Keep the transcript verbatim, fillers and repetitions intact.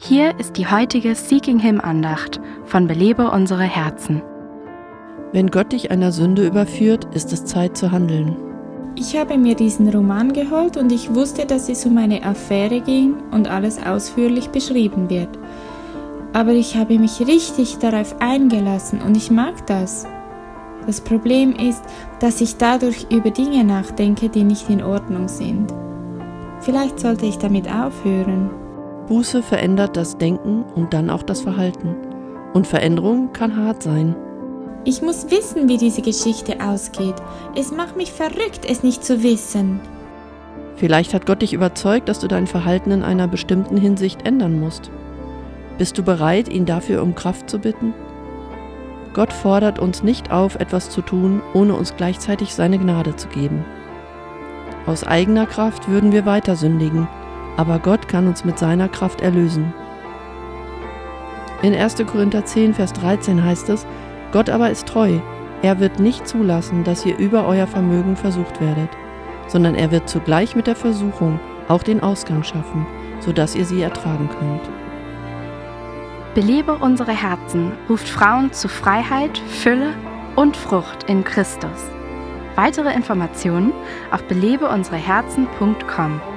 Hier ist die heutige Seeking Him Andacht von Belebe unsere Herzen. Wenn Gott dich einer Sünde überführt, ist es Zeit zu handeln. Ich habe mir diesen Roman geholt und ich wusste, dass es um eine Affäre ging und alles ausführlich beschrieben wird. Aber ich habe mich richtig darauf eingelassen und ich mag das. Das Problem ist, dass ich dadurch über Dinge nachdenke, die nicht in Ordnung sind. Vielleicht sollte ich damit aufhören. Buße verändert das Denken und dann auch das Verhalten. Und Veränderung kann hart sein. Ich muss wissen, wie diese Geschichte ausgeht. Es macht mich verrückt, es nicht zu wissen. Vielleicht hat Gott dich überzeugt, dass du dein Verhalten in einer bestimmten Hinsicht ändern musst. Bist du bereit, ihn dafür um Kraft zu bitten? Gott fordert uns nicht auf, etwas zu tun, ohne uns gleichzeitig seine Gnade zu geben. Aus eigener Kraft würden wir weiter sündigen, aber Gott kann uns mit seiner Kraft erlösen. In erster Korinther zehn, Vers dreizehn heißt es: Gott aber ist treu, er wird nicht zulassen, dass ihr über euer Vermögen versucht werdet, sondern er wird zugleich mit der Versuchung auch den Ausgang schaffen, sodass ihr sie ertragen könnt. Belebe unsere Herzen ruft Frauen zu Freiheit, Fülle und Frucht in Christus. Weitere Informationen auf belebe unsere herzen punkt com.